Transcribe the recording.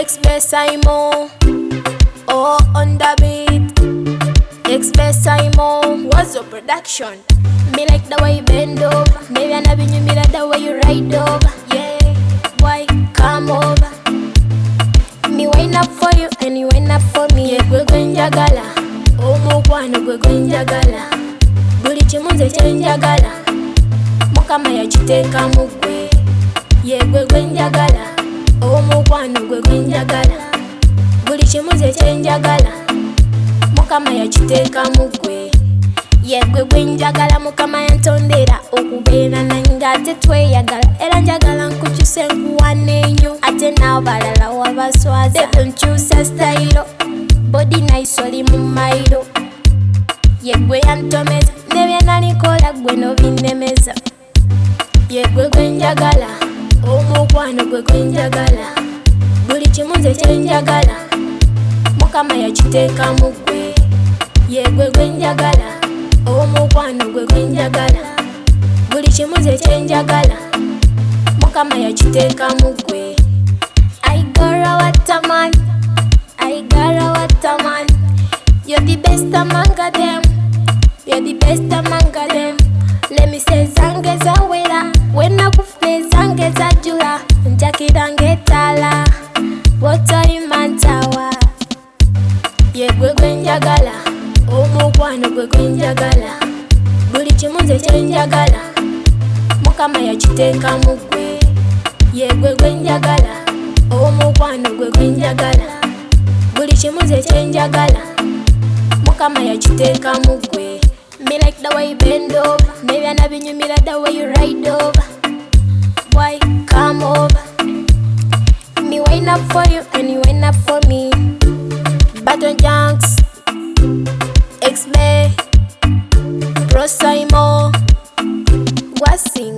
Express Imo, oh on the beat. Express Imo, what's your production? Me like the way you bend over. Maybe I never knew me like the way you ride over. Yeah, boy, come over. Me wait up for you and you wait up for me. Yeah, gwe gwe njagala, omukwano gwe gwe njagala. Buli kimu nze kye njagala, Mukama yakiteeka mu ggwe. Yeah, gwe gwe njagala, omukwano gwe gwe njagala. Buli kimu nze kye njagala, Mukama yakiteeka mu ggwe. Yeah, gwe gwe njagala, Mukama yantondera okubeera nange ate tweyagala. Era njagala nkukyuse nkuwane ennyo, ate n'abalala wabaswaza. Nkyusa style, body nice oli mu mairo. Yeah, gwe yantomeza, ne bye nalikola gwe nobinemeza. Yeah, gwe gwe njagala, omukwano gwe gwe njagala. Buli kimu nze kye njagala, Mukama yakiteeka mu ggwe. Yeah, gwe gwe njagala, omukwano gwe gwe njagala. Buli kimu nze kye njagala, Mukama yakiteeka mu ggwe. I got what a man, I got what a man. You're the best among them, you're the best among them. Let me say zange zawera, wena kufune zange zajula. Njakira ngetala, wotoli mantawa. Yeah, gwe gwe njagala, omukwano gwe gwe njagala. Buli kimu nze kye njagala, Mukama yakiteeka mu ggwe. Yeah, gwe gwe njagala, omukwano gwe gwe njagala. Buli kimu nze kye njagala, Mukama yakiteeka mu ggwe. Me like the way you bend over. Maybe I never knew me like the way you ride over. Boy, come over. Me wait up for you and you wait up for me. Baton Junks, X-May, Pro Simo, Wasing.